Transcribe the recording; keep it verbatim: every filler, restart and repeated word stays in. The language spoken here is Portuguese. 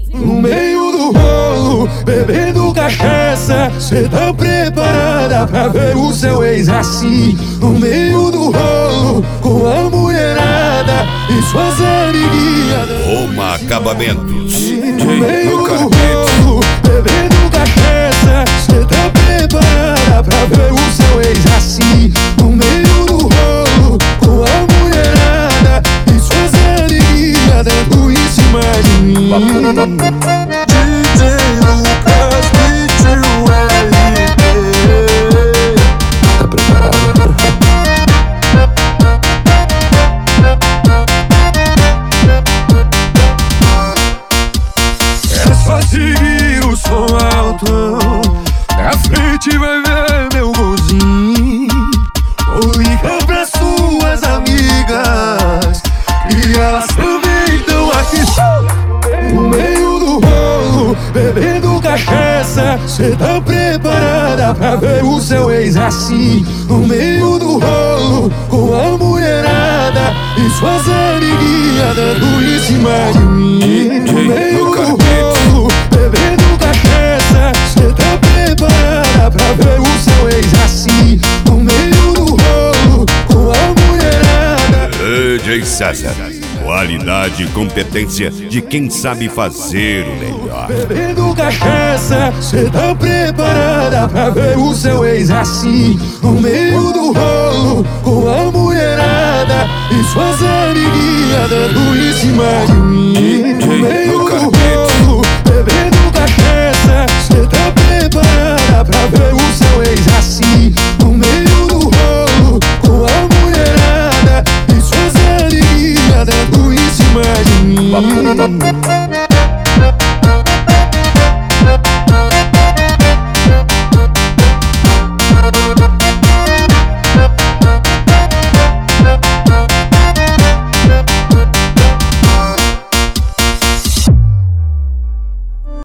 no meio do rolo, bebendo cachaça. Cê tá preparada pra ver o seu ex assim, no meio do rolo, com a mulherada e suas amiguinhas. Roma Acabamentos. No meio do rolo, bebendo cachaça. Cê tá preparada pra ver o seu ex assim, no meio do rolo, com a mulherada e suas amiguinhas dando em cima de mim. D J Lucas, D J L P. Tá preparado? É só seguir o som alto, na frente vai ver meu golzinho. Ou liga pra suas amigas, e elas também estão aqui. No meio do rolo, bebendo cachaça. Cê tá preparada pra ver o seu ex assim, no meio do rolo, com a mulherada e suas amiguinhas dando em cima de mim. No meio do rolo, bebendo cachaça. Cê tá preparada pra ver o seu ex assim, no meio do rolo, com a mulherada. D J César, qualidade e competência de quem sabe fazer o melhor. Bebendo cachaça, cê tá preparada pra ver o seu ex assim, no meio do rolo, com a mulherada e suas amiguinhas dando em cima de mim. No meio